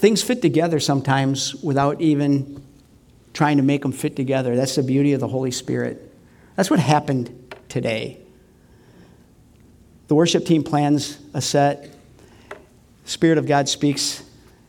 Things fit together sometimes without even trying to make them fit together. That's the beauty of the Holy Spirit. That's what happened today. The worship team plans a set. Spirit of God speaks.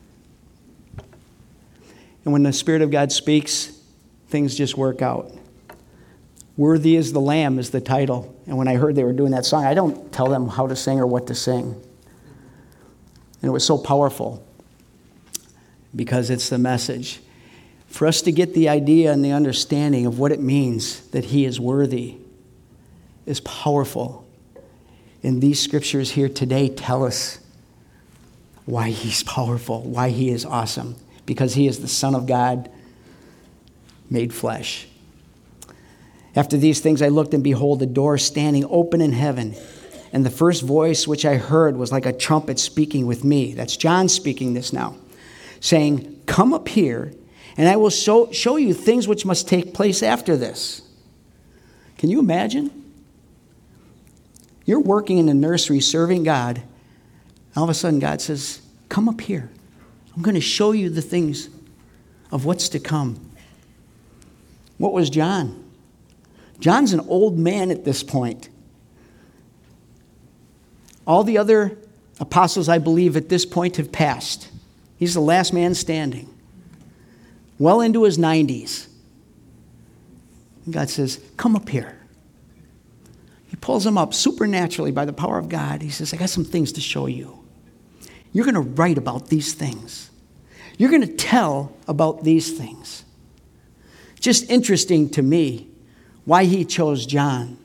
And when the Spirit of God speaks, things just work out. Worthy is the Lamb is the title. And when I heard they were doing that song, I don't tell them how to sing or what to sing. And it was so powerful because it's the message. For us to get the idea and the understanding of what it means that he is worthy is powerful. And these scriptures here today tell us why he's powerful, why he is awesome. Because he is the Son of God made flesh. After these things I looked, and behold, a door standing open in heaven. And the first voice which I heard was like a trumpet speaking with me. That's John speaking this now. Saying, come up here, and I will show you things which must take place after this. Can you imagine? You're working in a nursery serving God. All of a sudden God says, come up here. I'm going to show you the things of what's to come. What was John? John's an old man at this point. All the other apostles, I believe, at this point have passed. He's the last man standing. Well into his 90s. And God says, come up here. He pulls him up supernaturally by the power of God. He says, I got some things to show you. You're going to write about these things. You're going to tell about these things. Just interesting to me why he chose John.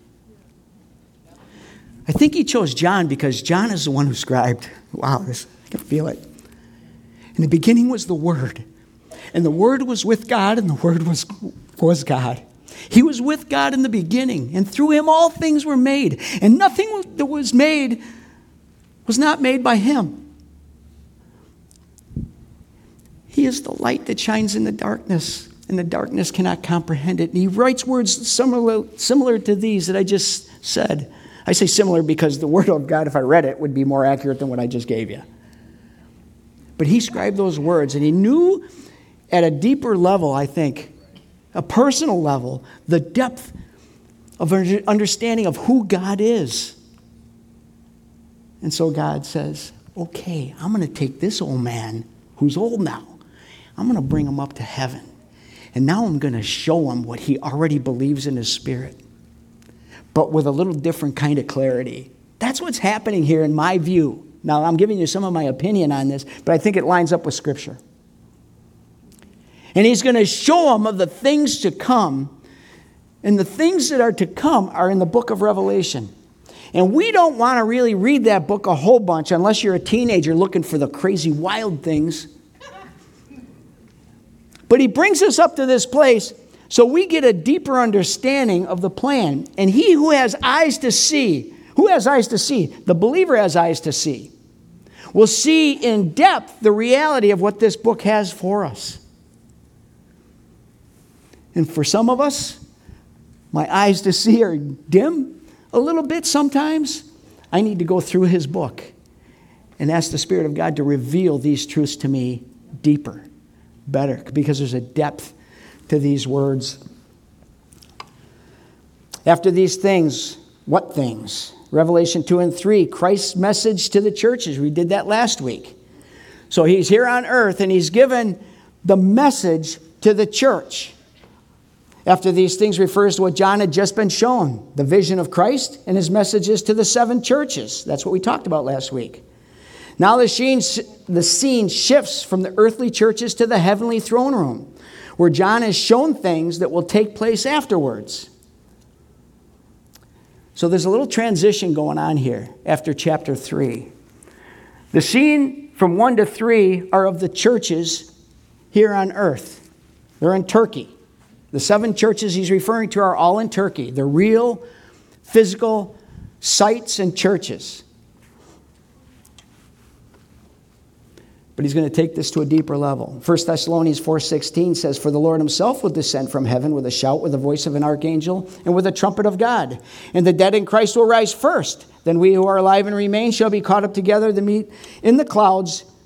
I think he chose John because John is the one who scribed. Wow, I can feel it. In the beginning was the Word. And the Word was with God, and the Word was God. He was with God in the beginning, and through him all things were made. And nothing that was made was not made by him. He is the light that shines in the darkness, and the darkness cannot comprehend it. And he writes words similar to these that I just said. I say similar because the Word of God, if I read it, would be more accurate than what I just gave you. But he scribed those words, and he knew at a deeper level, I think, a personal level, the depth of understanding of who God is. And so God says, okay, I'm going to take this old man who's old now. I'm going to bring him up to heaven. And now I'm going to show him what he already believes in his spirit, but with a little different kind of clarity. That's what's happening here in my view. Now, I'm giving you some of my opinion on this, but I think it lines up with Scripture. And he's going to show him of the things to come. And the things that are to come are in the book of Revelation. And we don't want to really read that book a whole bunch unless you're a teenager looking for the crazy, wild things. But he brings us up to this place so we get a deeper understanding of the plan. And he who has eyes to see, who has eyes to see? The believer has eyes to see. Will see in depth the reality of what this book has for us. And for some of us, my eyes to see are dim a little bit sometimes. I need to go through his book and ask the Spirit of God to reveal these truths to me deeper, better, because there's a depth to these words. After these things, what things? Revelation 2 and 3, Christ's message to the churches. We did that last week. So he's here on earth and he's given the message to the church. After these things refers to what John had just been shown, the vision of Christ and his messages to the 7 churches. That's what we talked about last week. Now the scene shifts from the earthly churches to the heavenly throne room, where John has shown things that will take place afterwards. So there's a little transition going on here after chapter 3. The scene from 1 to 3 are of the churches here on earth. They're in Turkey. The 7 churches he's referring to are all in Turkey. They're real, physical sites and churches. But he's going to take this to a deeper level. 1 Thessalonians 4:16 says, for the Lord himself will descend from heaven with a shout, with the voice of an archangel, and with a trumpet of God. And the dead in Christ will rise first. Then we who are alive and remain shall be caught up together to meet in the clouds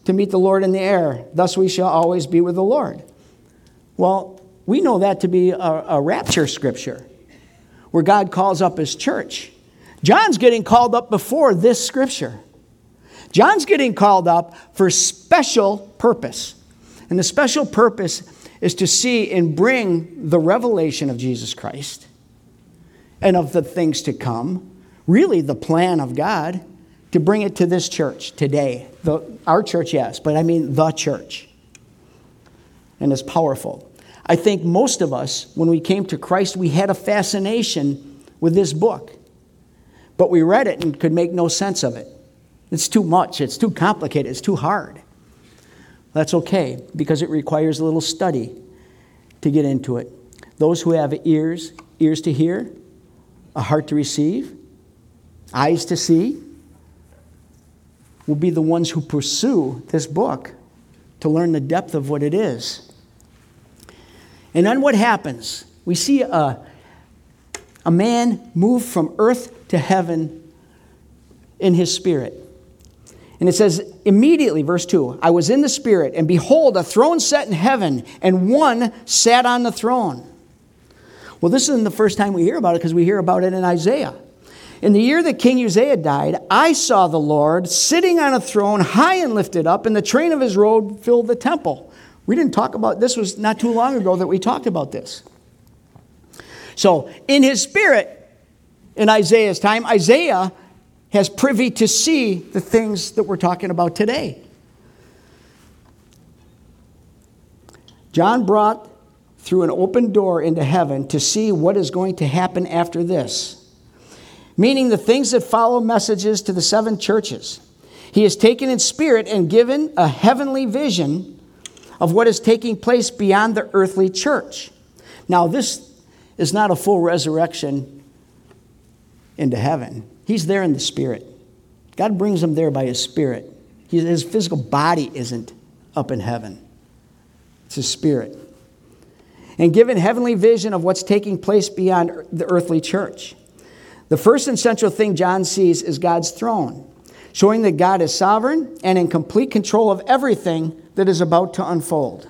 to meet the Lord in the air. Thus we shall always be with the Lord. Well, we know that to be a rapture scripture where God calls up his church. John's getting called up before this scripture. John's getting called up for special purpose. And the special purpose is to see and bring the revelation of Jesus Christ and of the things to come, really the plan of God, to bring it to this church today. Our church, yes, but I mean the church. And it's powerful. I think most of us, when we came to Christ, we had a fascination with this book. But we read it and could make no sense of it. It's too much. It's too complicated. It's too hard. That's okay, because it requires a little study to get into it. Those who have ears to hear, a heart to receive, eyes to see, will be the ones who pursue this book to learn the depth of what it is. And then what happens? We see a man move from earth to heaven in his spirit. And it says, immediately, verse 2, I was in the Spirit, and behold, a throne set in heaven, and one sat on the throne. Well, this isn't the first time we hear about it, because we hear about it in Isaiah. In the year that King Uzziah died, I saw the Lord sitting on a throne, high and lifted up, and the train of his robe filled the temple. We didn't talk about this. Was not too long ago that we talked about this. So, in his spirit, in Isaiah's time, Isaiah has privy to see the things that we're talking about today. John brought through an open door into heaven to see what is going to happen after this, meaning the things that follow messages to the 7 churches. He is taken in spirit and given a heavenly vision of what is taking place beyond the earthly church. Now, this is not a full resurrection into heaven. He's there in the Spirit. God brings him there by his Spirit. His physical body isn't up in heaven. It's his Spirit. And given heavenly vision of what's taking place beyond the earthly church. The first and central thing John sees is God's throne, showing that God is sovereign and in complete control of everything that is about to unfold.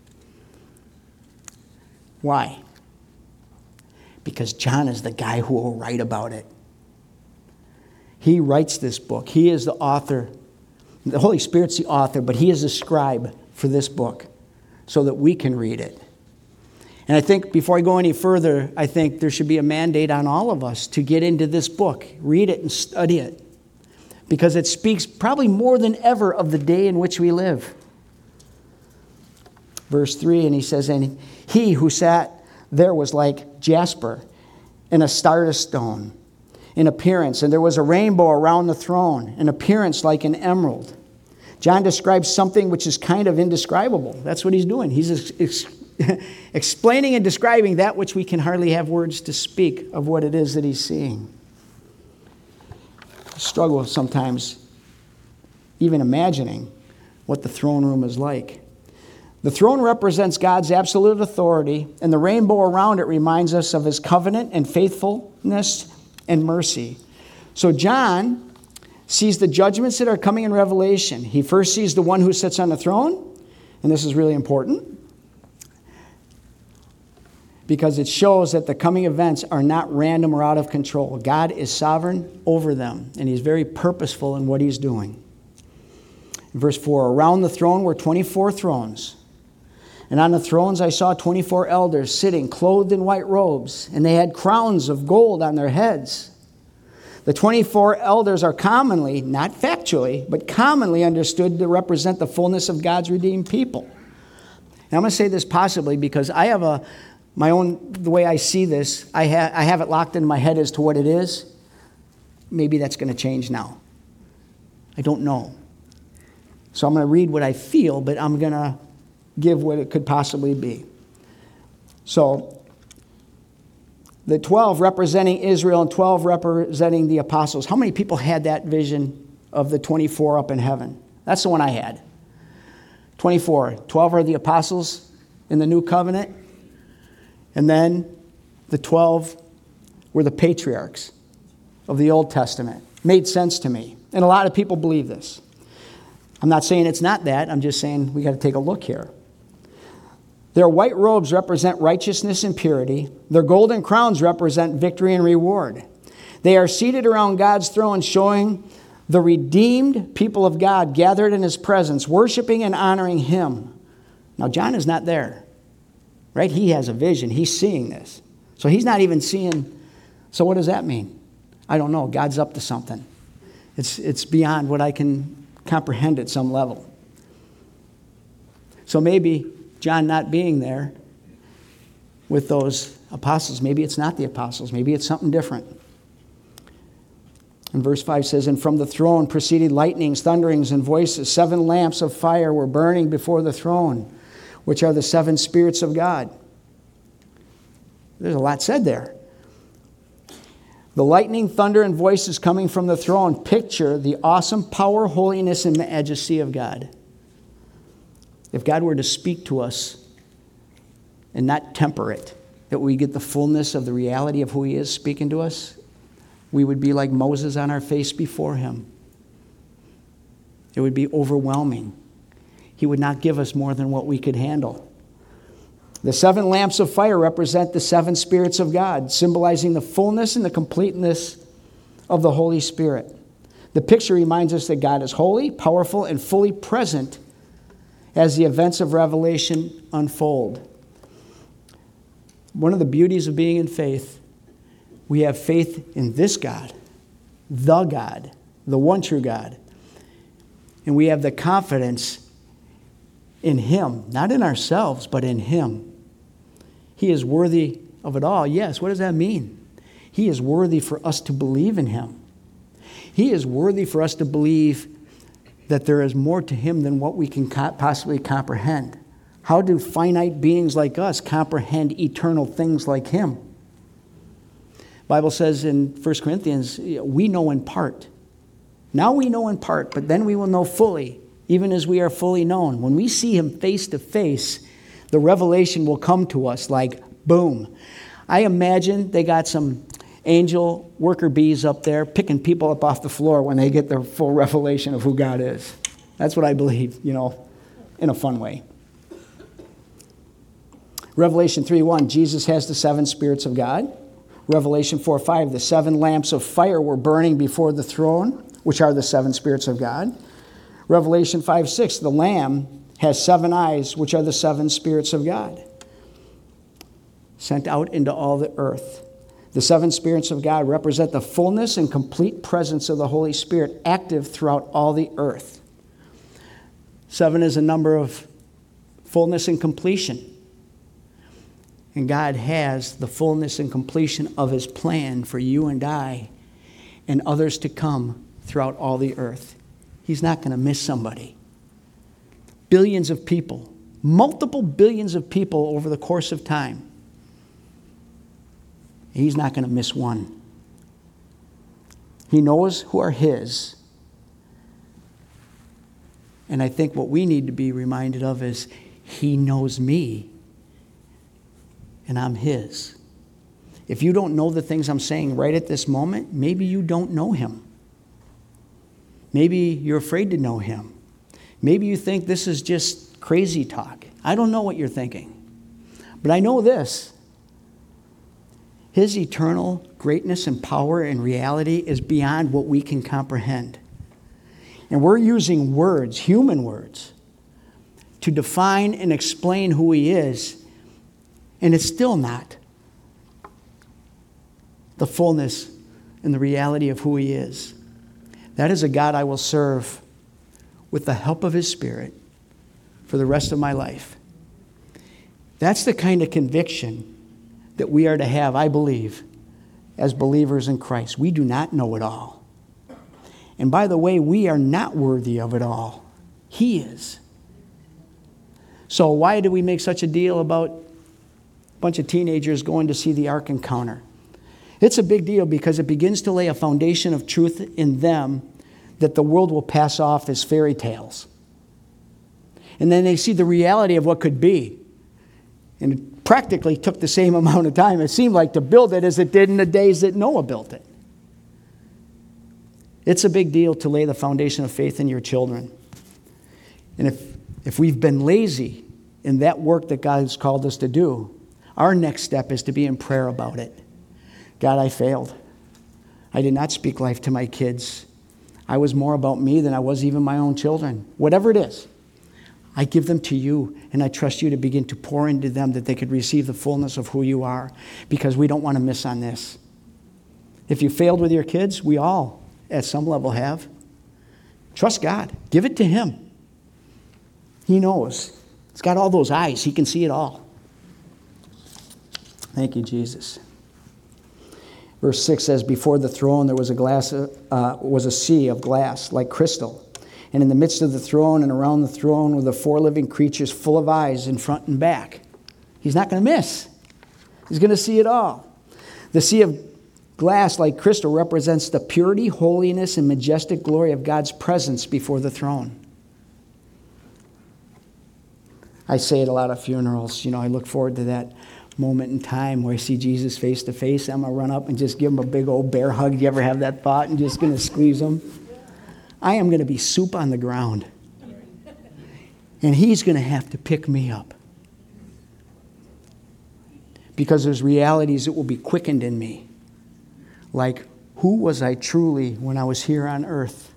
Why? Because John is the guy who will write about it. He writes this book. He is the author. The Holy Spirit's the author, but he is the scribe for this book so that we can read it. And I think before I go any further, I think there should be a mandate on all of us to get into this book, read it and study it, because it speaks probably more than ever of the day in which we live. Verse 3, and he says, and he who sat there was like jasper and a sardis stone in appearance, and there was a rainbow around the throne, an appearance like an emerald. John describes something which is kind of indescribable. That's what he's doing. He's explaining and describing that which we can hardly have words to speak of what it is that he's seeing. I struggle sometimes even imagining what the throne room is like. The throne represents God's absolute authority, and the rainbow around it reminds us of his covenant and faithfulness and mercy. So John sees the judgments that are coming in Revelation. He first sees the one who sits on the throne, and this is really important because it shows that the coming events are not random or out of control. God is sovereign over them, and he's very purposeful in what he's doing. In verse 4, around the throne were 24 thrones. And on the thrones I saw 24 elders sitting, clothed in white robes, and they had crowns of gold on their heads. The 24 elders are commonly, not factually, but commonly understood to represent the fullness of God's redeemed people. And I'm going to say this possibly because I have my own, the way I see this, I have it locked in my head as to what it is. Maybe that's going to change now. I don't know. So I'm going to read what I feel, but I'm going to give what it could possibly be. So, the 12 representing Israel and 12 representing the apostles. How many people had that vision of the 24 up in heaven? That's the one I had. 24. 12 are the apostles in the new covenant. And then the 12 were the patriarchs of the Old Testament. Made sense to me. And a lot of people believe this. I'm not saying it's not that. I'm just saying we got to take a look here. Their white robes represent righteousness and purity. Their golden crowns represent victory and reward. They are seated around God's throne, showing the redeemed people of God gathered in his presence, worshiping and honoring him. Now, John is not there, right? He has a vision. He's seeing this. So he's not even seeing. So what does that mean? I don't know. God's up to something. It's beyond what I can comprehend at some level. So maybe John not being there with those apostles, maybe it's not the apostles. Maybe it's something different. And verse 5 says, and from the throne proceeded lightnings, thunderings, and voices. 7 lamps of fire were burning before the throne, which are the 7 spirits of God. There's a lot said there. The lightning, thunder, and voices coming from the throne picture the awesome power, holiness, and majesty of God. If God were to speak to us and not temper it, that we get the fullness of the reality of who he is speaking to us, we would be like Moses on our face before him. It would be overwhelming. He would not give us more than what we could handle. The 7 lamps of fire represent the 7 spirits of God, symbolizing the fullness and the completeness of the Holy Spirit. The picture reminds us that God is holy, powerful, and fully present as the events of Revelation unfold. One of the beauties of being in faith, we have faith in this God, the one true God. And we have the confidence in him, not in ourselves, but in him. He is worthy of it all. Yes, what does that mean? He is worthy for us to believe in him. He is worthy for us to believe that there is more to him than what we can possibly comprehend. How do finite beings like us comprehend eternal things like him? The Bible says in 1 Corinthians, we know in part. Now we know in part, but then we will know fully, even as we are fully known. When we see him face to face, the revelation will come to us like boom. I imagine they got some angel worker bees up there picking people up off the floor when they get their full revelation of who God is. That's what I believe, in a fun way. Revelation 3:1, Jesus has the 7 spirits of God. Revelation 4:5, the 7 lamps of fire were burning before the throne, which are the 7 spirits of God. Revelation 5:6, the Lamb has 7 eyes, which are the 7 spirits of God, sent out into all the earth. The 7 spirits of God represent the fullness and complete presence of the Holy Spirit, active throughout all the earth. 7 is a number of fullness and completion. And God has the fullness and completion of his plan for you and I and others to come throughout all the earth. He's not going to miss somebody. Billions of people, multiple billions of people over the course of time. He's not going to miss one. He knows who are his. And I think what we need to be reminded of is he knows me. And I'm his. If you don't know the things I'm saying right at this moment, maybe you don't know him. Maybe you're afraid to know him. Maybe you think this is just crazy talk. I don't know what you're thinking. But I know this. His eternal greatness and power and reality is beyond what we can comprehend. And we're using words, human words, to define and explain who he is. And it's still not the fullness and the reality of who he is. That is a God I will serve with the help of his Spirit for the rest of my life. That's the kind of conviction that we are to have, I believe, as believers in Christ. We do not know it all. And by the way, we are not worthy of it all. He is. So why do we make such a deal about a bunch of teenagers going to see the Ark Encounter? It's a big deal because it begins to lay a foundation of truth in them that the world will pass off as fairy tales. And then they see the reality of what could be. And it practically took the same amount of time, it seemed like, to build it as it did in the days that Noah built it. It's a big deal to lay the foundation of faith in your children. And if we've been lazy in that work that God's called us to do, our next step is to be in prayer about it. God, I failed. I did not speak life to my kids. I was more about me than I was even my own children. Whatever it is, I give them to you, and I trust you to begin to pour into them that they could receive the fullness of who you are, because we don't want to miss on this. If you failed with your kids, we all, at some level, have. Trust God. Give it to him. He knows. He's got all those eyes. He can see it all. Thank you, Jesus. Verse 6 says, before the throne there was a sea of glass like crystal. And in the midst of the throne and around the throne were the four living creatures full of eyes in front and back. He's not going to miss. He's going to see it all. The sea of glass like crystal represents the purity, holiness, and majestic glory of God's presence before the throne. I say at a lot of funerals, I look forward to that moment in time where I see Jesus face to face. I'm going to run up and just give him a big old bear hug. Do you ever have that thought? And just going to squeeze him. I am going to be soup on the ground. And he's going to have to pick me up. Because there's realities that will be quickened in me. Like, who was I truly when I was here on earth?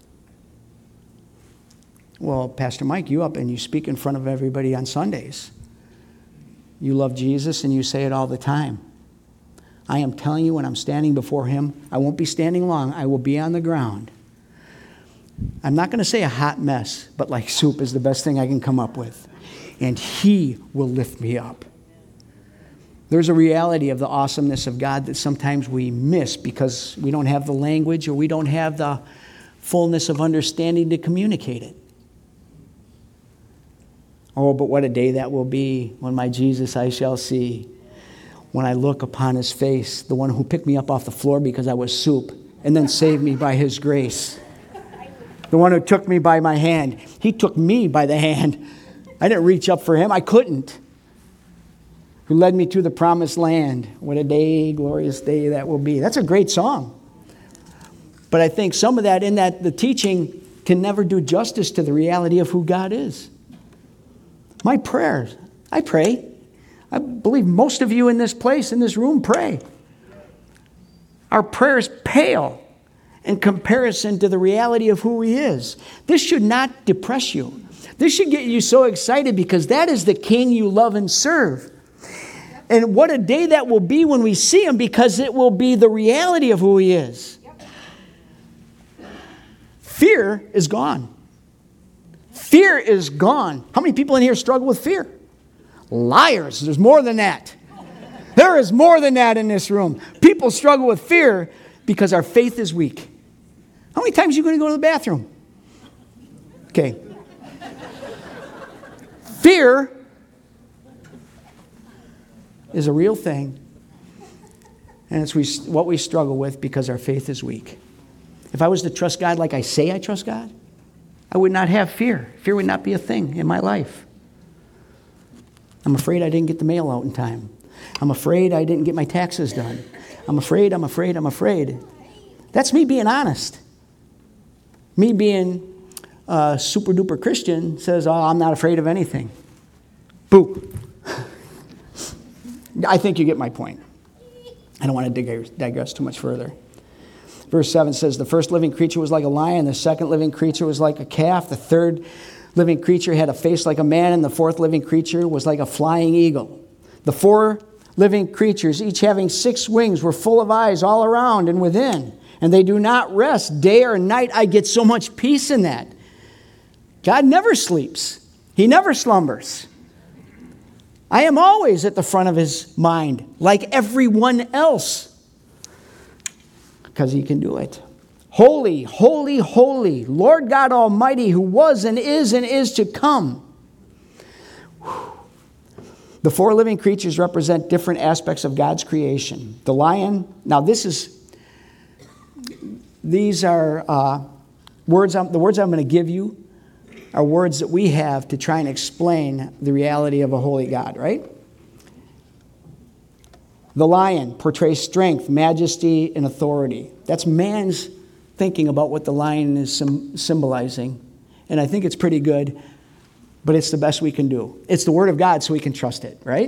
Well, Pastor Mike, you up and you speak in front of everybody on Sundays. You love Jesus and you say it all the time. I am telling you, when I'm standing before him, I won't be standing long. I will be on the ground. I'm not going to say a hot mess, but like soup is the best thing I can come up with. And he will lift me up. There's a reality of the awesomeness of God that sometimes we miss because we don't have the language or we don't have the fullness of understanding to communicate it. Oh, but what a day that will be when my Jesus I shall see. When I look upon his face, the one who picked me up off the floor because I was soup and then saved me by his grace. The one who took me by my hand. He took me by the hand. I didn't reach up for him. I couldn't. Who led me to the promised land. What a day, glorious day that will be. That's a great song. But I think some of that in that the teaching can never do justice to the reality of who God is. My prayers, I pray. I believe most of you in this place, in this room, pray. Our prayers pale in comparison to the reality of who he is. This should not depress you. This should get you so excited because that is the King you love and serve. And what a day that will be when we see him, because it will be the reality of who he is. Fear is gone. Fear is gone. How many people in here struggle with fear? Liars. There's more than that. There is more than that in this room. People struggle with fear because our faith is weak. How many times are you going to go to the bathroom? Okay. Fear is a real thing. And it's what we struggle with because our faith is weak. If I was to trust God like I say I trust God, I would not have fear. Fear would not be a thing in my life. I'm afraid I didn't get the mail out in time. I'm afraid I didn't get my taxes done. I'm afraid. That's me being honest. Me being a super duper Christian says, oh, I'm not afraid of anything. Boo. I think you get my point. I don't want to digress too much further. Verse 7 says, the first living creature was like a lion. The second living creature was like a calf. The third living creature had a face like a man. And the fourth living creature was like a flying eagle. The four living creatures, each having 6 wings, were full of eyes all around and within. And they do not rest day or night. I get so much peace in that. God never sleeps. He never slumbers. I am always at the front of his mind, like everyone else, because he can do it. Holy, holy, holy, Lord God Almighty, who was and is to come. The 4 living creatures represent different aspects of God's creation. The lion, now these are words, the words I'm going to give you are words that we have to try and explain the reality of a holy God, right? The lion portrays strength, majesty, and authority. That's man's thinking about what the lion is symbolizing. And I think it's pretty good. but it's the best we can do. It's the Word of God, so we can trust it, right?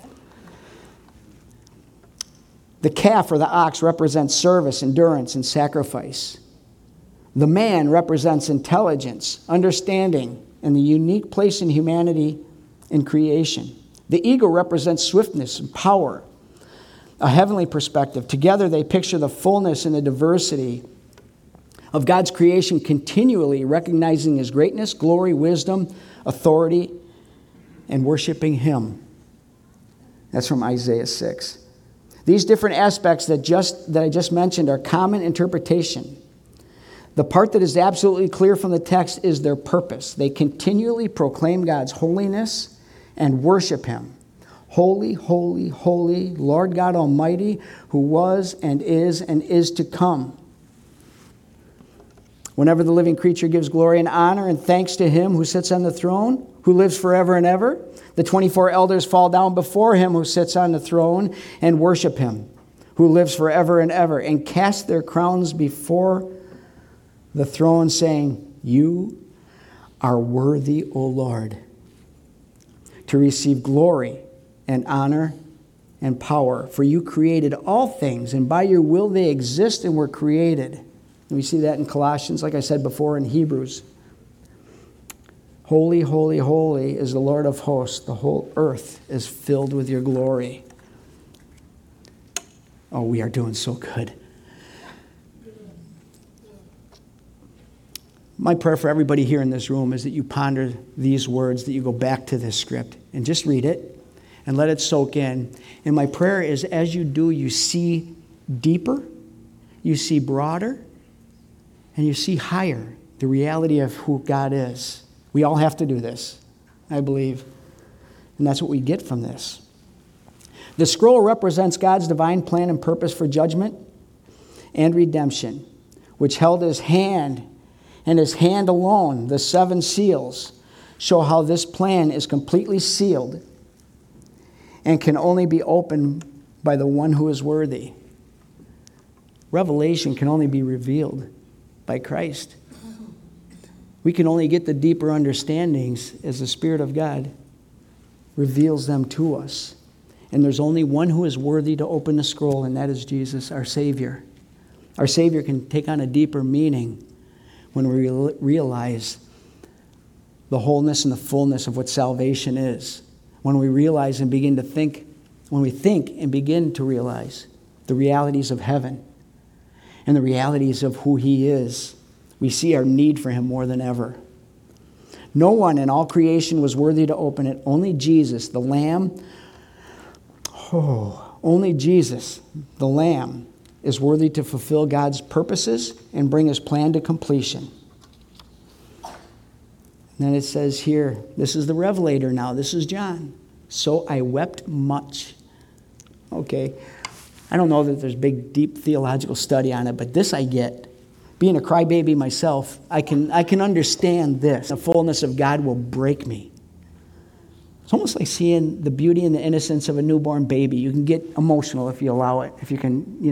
The calf or the ox represents service, endurance, and sacrifice. The man represents intelligence, understanding, and the unique place in humanity in creation. The eagle represents swiftness and power, a heavenly perspective. Together they picture the fullness and the diversity of God's creation, continually recognizing His greatness, glory, wisdom, authority, and worshiping Him. That's from Isaiah 6. These different aspects that I just mentioned are common interpretation. The part that is absolutely clear from the text is their purpose. They continually proclaim God's holiness and worship Him. Holy, holy, holy, Lord God Almighty, who was and is to come. Whenever the living creature gives glory and honor and thanks to Him who sits on the throne, who lives forever and ever, the 24 elders fall down before Him who sits on the throne and worship Him, who lives forever and ever, and cast their crowns before the throne, saying, You are worthy, O Lord, to receive glory and honor and power. For you created all things, and by your will they exist and were created. And we see that in Colossians, like I said before, in Hebrews. Holy, holy, holy is the Lord of hosts. The whole earth is filled with your glory. Oh, we are doing so good. My prayer for everybody here in this room is that you ponder these words, that you go back to this script and just read it and let it soak in. And my prayer is as you do, you see deeper, you see broader, and you see higher the reality of who God is. We all have to do this, I believe. And that's what we get from this. The scroll represents God's divine plan and purpose for judgment and redemption, which held His hand, and His hand alone, the 7 seals, show how this plan is completely sealed and can only be opened by the one who is worthy. Revelation can only be revealed by Christ. We can only get the deeper understandings as the Spirit of God reveals them to us. And there's only one who is worthy to open the scroll, and that is Jesus, our Savior. Our Savior can take on a deeper meaning when we realize the wholeness and the fullness of what salvation is. When we realize and begin to think, when we think and begin to realize the realities of heaven and the realities of who He is, we see our need for Him more than ever. No one in all creation was worthy to open it. Only Jesus, the Lamb, only Jesus, the Lamb, is worthy to fulfill God's purposes and bring His plan to completion. And then it says here, this is the Revelator now. This is John. So I wept much. Okay. I don't know that there's big, deep theological study on it, but this I get. Being a crybaby myself, I can understand this. The fullness of God will break me. It's almost like seeing the beauty and the innocence of a newborn baby. You can get emotional if you allow it. If you can,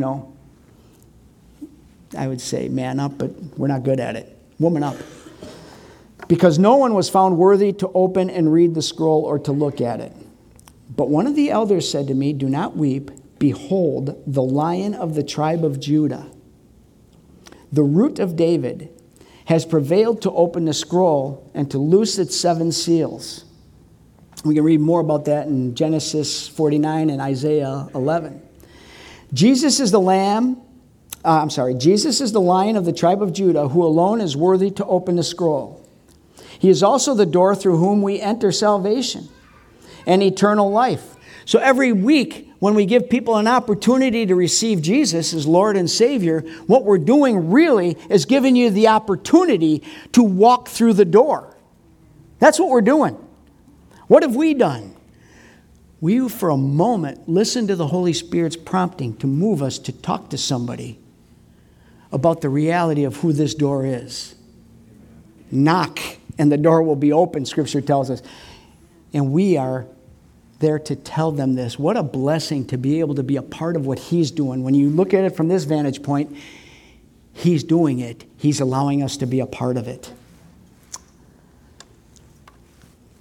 I would say man up, but we're not good at it. Woman up. Because no one was found worthy to open and read the scroll or to look at it. But one of the elders said to me, Do not weep. Behold, the Lion of the tribe of Judah, the Root of David, has prevailed to open the scroll and to loose its 7 seals. We can read more about that in Genesis 49 and Isaiah 11. Jesus is the Lion of the tribe of Judah, who alone is worthy to open the scroll. He is also the door through whom we enter salvation and eternal life. So every week, when we give people an opportunity to receive Jesus as Lord and Savior, what we're doing really is giving you the opportunity to walk through the door. That's what we're doing. What have we done? We, for a moment, listen to the Holy Spirit's prompting to move us to talk to somebody about the reality of who this door is. Knock, and the door will be open, Scripture tells us. And we are there to tell them this. What a blessing to be able to be a part of what He's doing. When you look at it from this vantage point, He's doing it. He's allowing us to be a part of it.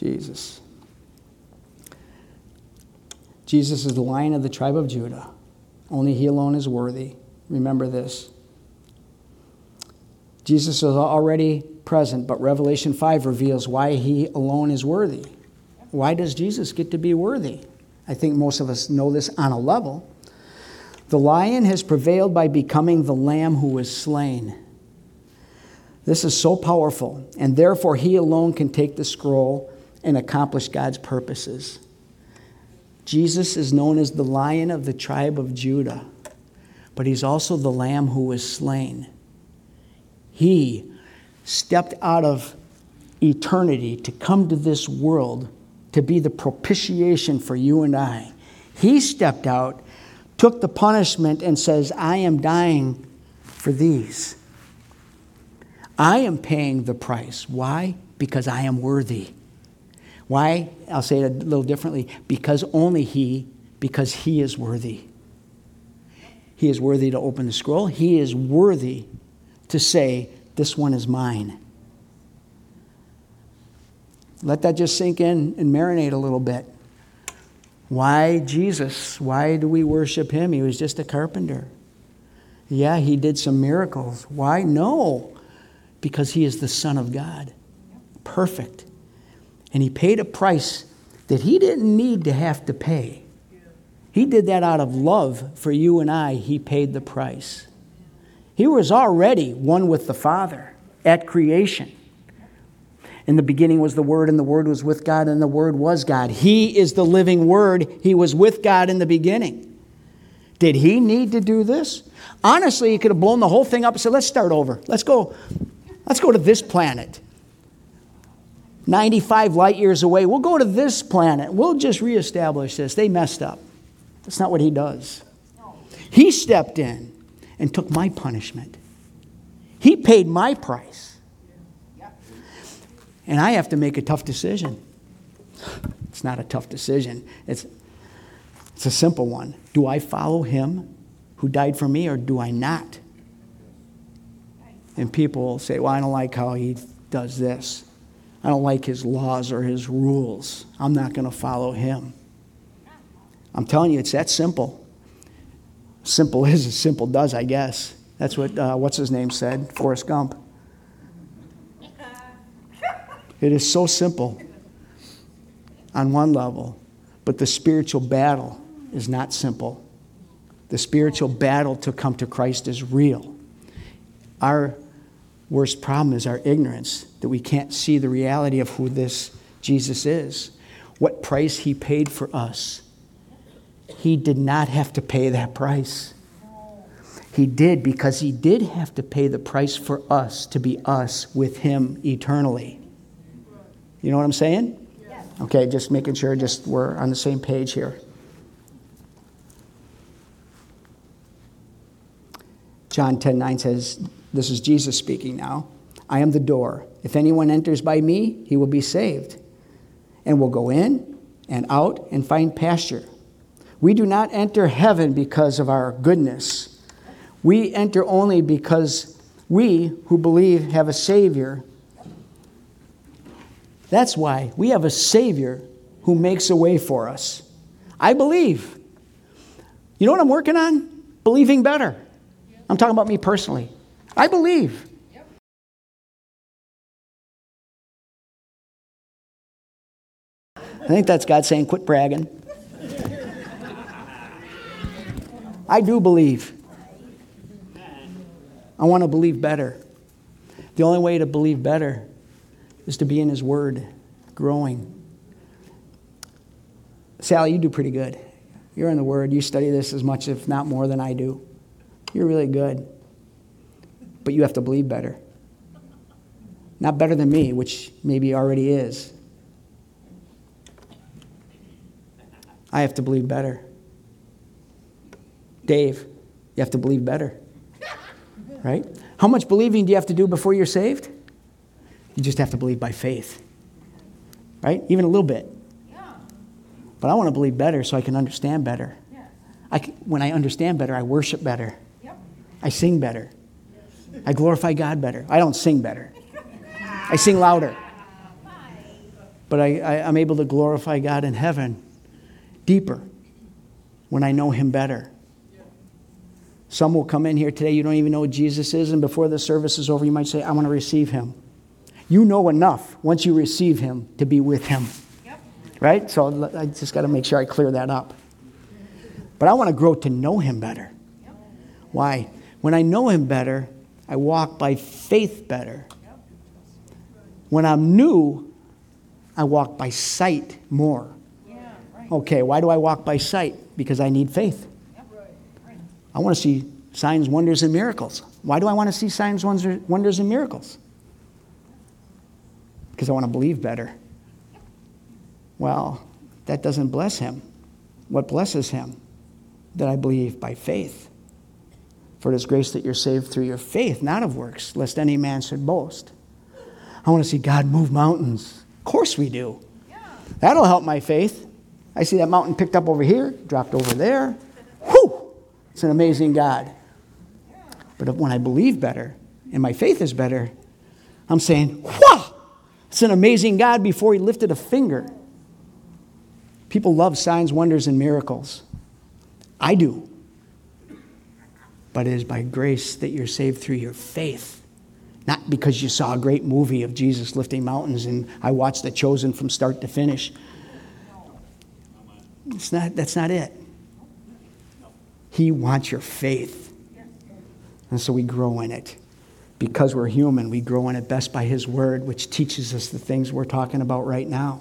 Jesus. Jesus is the Lion of the tribe of Judah. Only he alone is worthy. Remember this. Jesus is already present, but Revelation 5 reveals why he alone is worthy. Why does Jesus get to be worthy? I think most of us know this on a level. The Lion has prevailed by becoming the Lamb who was slain. This is so powerful, and therefore he alone can take the scroll and accomplish God's purposes. Jesus is known as the Lion of the tribe of Judah, but he's also the Lamb who was slain. He stepped out of eternity to come to this world to be the propitiation for you and I. He stepped out, took the punishment, and says, I am dying for these. I am paying the price. Why? Because I am worthy. Why? I'll say it a little differently. Because he is worthy. He is worthy to open the scroll. He is worthy to say, this one is mine. Let that just sink in and marinate a little bit. Why Jesus? Why do we worship him? He was just a carpenter. Yeah, he did some miracles. Why? No. Because he is the Son of God. Perfect. And he paid a price that he didn't need to have to pay. He did that out of love for you and I. He paid the price. He was already one with the Father at creation. In the beginning was the Word, and the Word was with God, and the Word was God. He is the living Word. He was with God in the beginning. Did he need to do this? Honestly, he could have blown the whole thing up and said, let's start over. Let's go to this planet. 95 light years away. We'll go to this planet. We'll just reestablish this. They messed up. That's not what he does. He stepped in and took my punishment. He paid my price. And I have to make a tough decision. It's not a tough decision. It's a simple one. Do I follow him who died for me, or do I not? And people will say, well, I don't like how he does this. I don't like his laws or his rules. I'm not going to follow him. I'm telling you, it's that simple. Simple is as simple does, I guess. That's what, what's his name said, Forrest Gump. It is so simple on one level, but the spiritual battle is not simple. The spiritual battle to come to Christ is real. Our worst problem is our ignorance, that we can't see the reality of who this Jesus is, what price he paid for us. He did not have to pay that price. He did, because he did have to pay the price for us to be us with him eternally. You know what I'm saying? Yes. Okay, just making sure we're on the same page here. John 10:9 says, this is Jesus speaking now, I am the door. If anyone enters by me, he will be saved, and will go in and out and find pasture. We do not enter heaven because of our goodness. We enter only because we who believe have a Savior. That's why we have a Savior who makes a way for us. I believe. You know what I'm working on? Believing better. I'm talking about me personally. I believe. I think that's God saying, quit bragging. I do believe. I want to believe better. The only way to believe better is to be in his word, growing. Sally, you do pretty good. You're in the word. You study this as much, if not more, than I do. You're really good. But you have to believe better. Not better than me, which maybe already is. I have to believe better. Dave, you have to believe better. Right? How much believing do you have to do before you're saved? You just have to believe by faith. Right? Even a little bit. But I want to believe better so I can understand better. When I understand better, I worship better. I sing better. I glorify God better. I don't sing better. I sing louder. But I'm able to glorify God in heaven deeper when I know him better. Some will come in here today, you don't even know who Jesus is, and before the service is over, you might say, I want to receive him. You know enough once you receive him to be with him. Yep. Right? So I just got to make sure I clear that up. But I want to grow to know him better. Yep. Why? When I know him better, I walk by faith better. Yep. When I'm new, I walk by sight more. Yeah, right. Okay, why do I walk by sight? Because I need faith. I want to see signs, wonders, and miracles. Why do I want to see signs, wonders, and miracles? Because I want to believe better. Well, that doesn't bless him. What blesses him? That I believe by faith. For it is grace that you're saved through your faith, not of works, lest any man should boast. I want to see God move mountains. Of course we do. Yeah. That'll help my faith. I see that mountain picked up over here, dropped over there. Whew! It's an amazing God. But when I believe better and my faith is better, I'm saying, wow, it's an amazing God before he lifted a finger. People love signs, wonders, and miracles. I do. But it is by grace that you're saved through your faith. Not because you saw a great movie of Jesus lifting mountains and I watched The Chosen from start to finish. That's not it. He wants your faith. And so we grow in it. Because we're human, we grow in it best by his word, which teaches us the things we're talking about right now.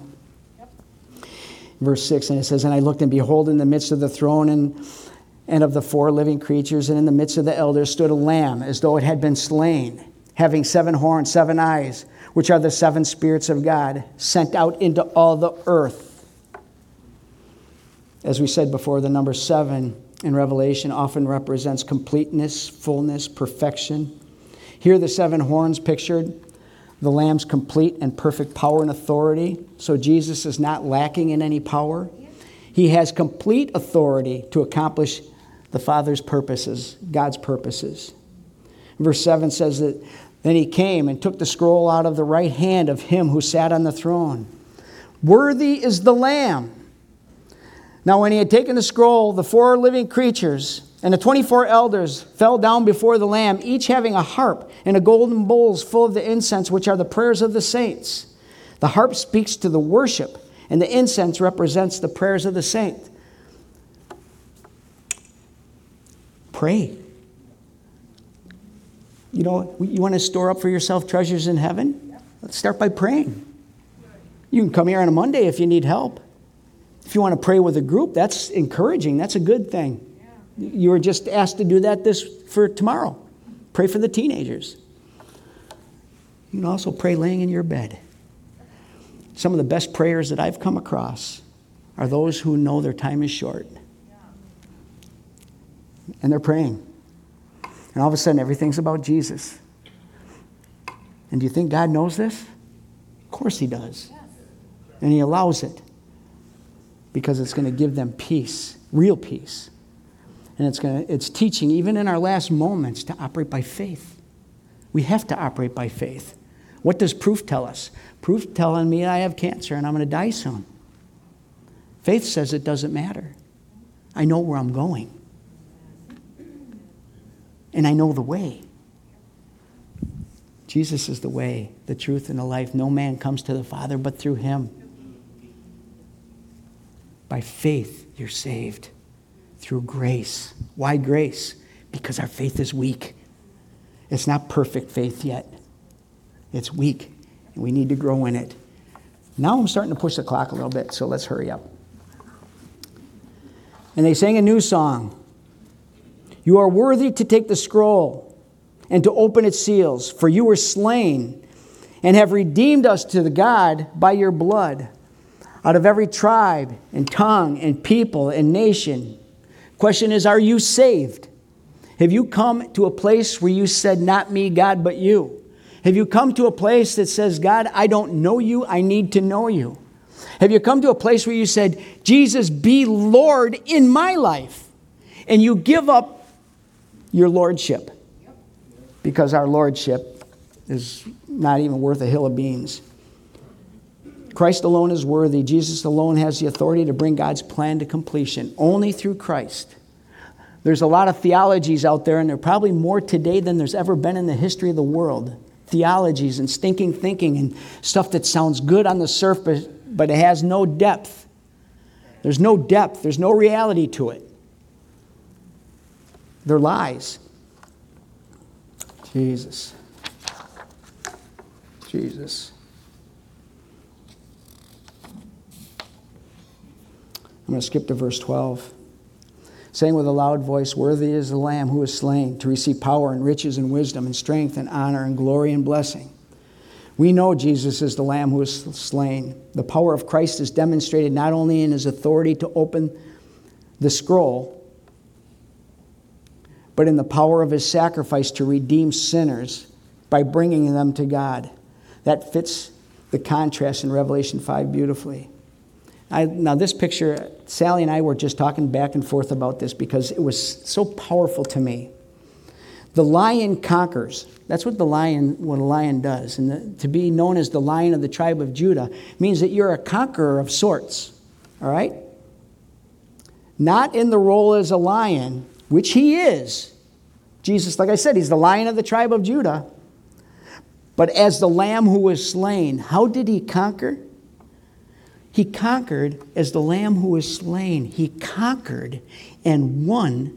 Verse 6, and it says, and I looked, and behold, in the midst of the throne and of the four living creatures, and in the midst of the elders stood a lamb, as though it had been slain, having 7 horns, 7 eyes, which are the 7 spirits of God, sent out into all the earth. As we said before, the number 7 in Revelation often represents completeness, fullness, perfection. Here the 7 horns pictured the Lamb's complete and perfect power and authority. So Jesus is not lacking in any power. He has complete authority to accomplish the Father's purposes, God's purposes. Verse 7 says that then he came and took the scroll out of the right hand of him who sat on the throne. Worthy is the Lamb. Now when he had taken the scroll, the 4 living creatures and the 24 elders fell down before the Lamb, each having a harp and a golden bowls full of the incense, which are the prayers of the saints. The harp speaks to the worship, and the incense represents the prayers of the saint. Pray. You know, you want to store up for yourself treasures in heaven? Let's start by praying. You can come here on a Monday if you need help. If you want to pray with a group, that's encouraging. That's a good thing. You were just asked to do that for tomorrow. Pray for the teenagers. You can also pray laying in your bed. Some of the best prayers that I've come across are those who know their time is short. And they're praying. And all of a sudden, everything's about Jesus. And do you think God knows this? Of course he does. And he allows it. Because it's going to give them peace, real peace. And it's teaching, even in our last moments, to operate by faith. We have to operate by faith. What does proof tell us? Proof telling me I have cancer and I'm going to die soon. Faith says it doesn't matter. I know where I'm going. And I know the way. Jesus is the way, the truth, and the life. No man comes to the Father but through him. By faith, you're saved. Through grace. Why grace? Because our faith is weak. It's not perfect faith yet. It's weak, and we need to grow in it. Now I'm starting to push the clock a little bit, so let's hurry up. And they sang a new song. You are worthy to take the scroll and to open its seals, for you were slain and have redeemed us to the God by your blood out of every tribe and tongue and people and nation. Question is, are you saved? Have you come to a place where you said, not me, God, but you? Have you come to a place that says, God, I don't know you, I need to know you? Have you come to a place where you said, Jesus, be Lord in my life? And you give up your lordship. Because our lordship is not even worth a hill of beans. Christ alone is worthy. Jesus alone has the authority to bring God's plan to completion. Only through Christ. There's a lot of theologies out there, and there are probably more today than there's ever been in the history of the world. Theologies and stinking thinking and stuff that sounds good on the surface, but it has no depth. There's no depth. There's no reality to it. They're lies. Jesus. I'm going to skip to verse 12. Saying with a loud voice, worthy is the Lamb who was slain to receive power and riches and wisdom and strength and honor and glory and blessing. We know Jesus is the Lamb who was slain. The power of Christ is demonstrated not only in his authority to open the scroll, but in the power of his sacrifice to redeem sinners by bringing them to God. That fits the contrast in Revelation 5 beautifully. Now this picture, Sally and I were just talking back and forth about this because it was so powerful to me. The lion conquers. That's what a lion does. And to be known as the Lion of the tribe of Judah means that you're a conqueror of sorts. All right? Not in the role as a lion, which he is. Jesus, like I said, he's the Lion of the tribe of Judah. But as the Lamb who was slain, how did he conquer? He conquered as the Lamb who was slain. He conquered and won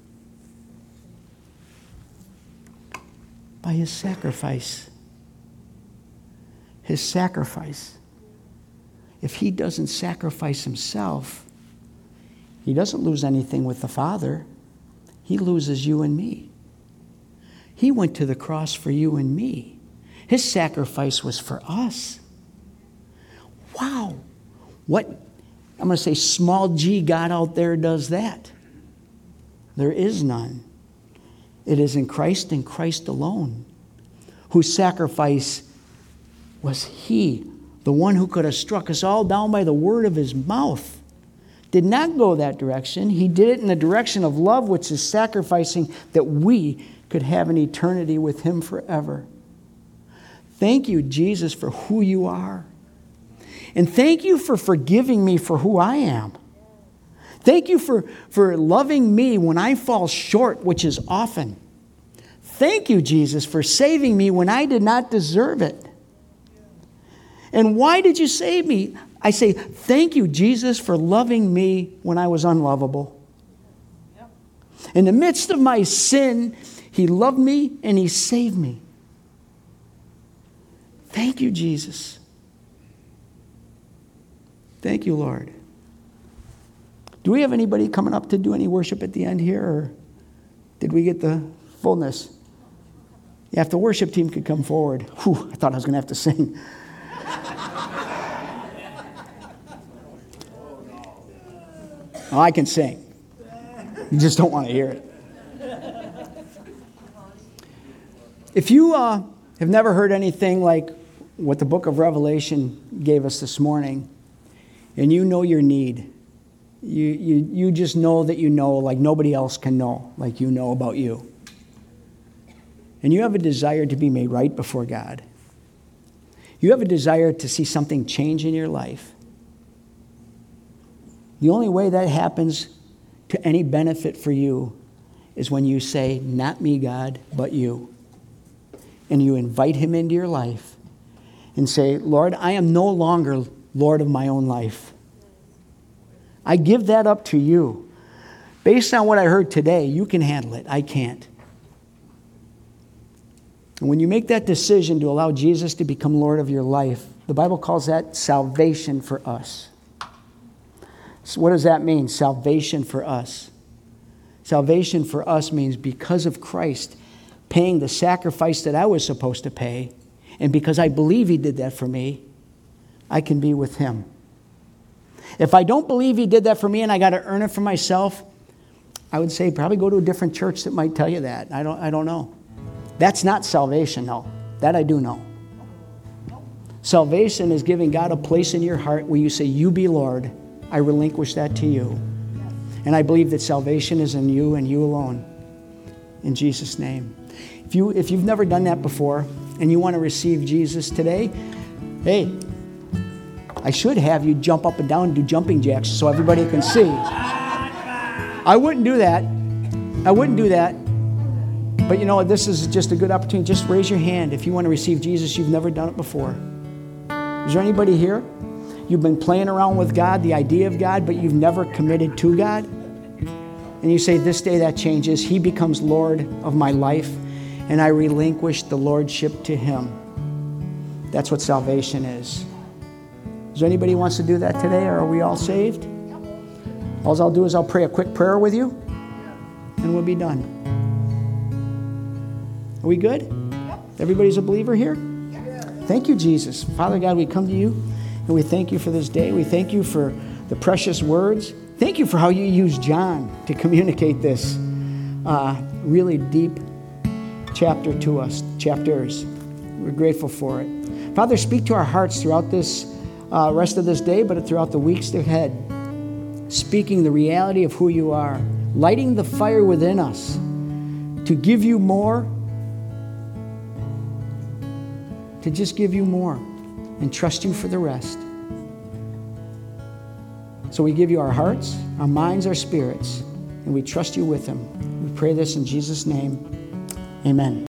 by his sacrifice. His sacrifice. If he doesn't sacrifice himself, he doesn't lose anything with the Father. He loses you and me. He went to the cross for you and me. His sacrifice was for us. Wow. What, I'm going to say small g God out there does that? There is none. It is in Christ and Christ alone, whose sacrifice was he, the one who could have struck us all down by the word of his mouth. Did not go that direction. He did it in the direction of love, which is sacrificing that we could have an eternity with him forever. Thank you, Jesus, for who you are. And thank you for forgiving me for who I am. Thank you for loving me when I fall short, which is often. Thank you, Jesus, for saving me when I did not deserve it. And why did you save me? I say, thank you, Jesus, for loving me when I was unlovable. In the midst of my sin, he loved me and he saved me. Thank you, Jesus. Thank you, Lord. Do we have anybody coming up to do any worship at the end here, or did we get the fullness? Yeah, if the worship team could come forward. Whew, I thought I was going to have to sing. Oh, I can sing. You just don't want to hear it. If you have never heard anything like what the book of Revelation gave us this morning, and you know your need, you just know that you know like nobody else can know, like you know about you. And you have a desire to be made right before God. You have a desire to see something change in your life. The only way that happens to any benefit for you is when you say, not me, God, but you. And you invite him into your life and say, Lord, I am no longer Lord of my own life. I give that up to you. Based on what I heard today, you can handle it. I can't. And when you make that decision to allow Jesus to become Lord of your life, the Bible calls that salvation for us. So what does that mean, salvation for us? Salvation for us means because of Christ paying the sacrifice that I was supposed to pay, and because I believe he did that for me, I can be with him. If I don't believe he did that for me and I got to earn it for myself, I would say probably go to a different church that might tell you that. I don't know. That's not salvation, no. That I do know. Salvation is giving God a place in your heart where you say, you be Lord. I relinquish that to you. And I believe that salvation is in you and you alone. In Jesus' name. If you've never done that before and you want to receive Jesus today, hey, I should have you jump up and down and do jumping jacks so everybody can see. I wouldn't do that. But you know what? This is just a good opportunity. Just raise your hand if you want to receive Jesus. You've never done it before. Is there anybody here? You've been playing around with God, the idea of God, but you've never committed to God? And you say, this day that changes. He becomes Lord of my life, and I relinquish the lordship to Him. That's what salvation is. Is there anybody who wants to do that today, or are we all saved? All I'll do is I'll pray a quick prayer with you, and we'll be done. Are we good? Everybody's a believer here? Thank you, Jesus. Father God, we come to you, and we thank you for this day. We thank you for the precious words. Thank you for how you used John to communicate this really deep chapters. We're grateful for it. Father, speak to our hearts throughout this rest of this day, but throughout the weeks ahead, speaking the reality of who you are, lighting the fire within us to give you more, to just give you more and trust you for the rest. So we give you our hearts, our minds, our spirits, and we trust you with them. We pray this in Jesus' name. Amen.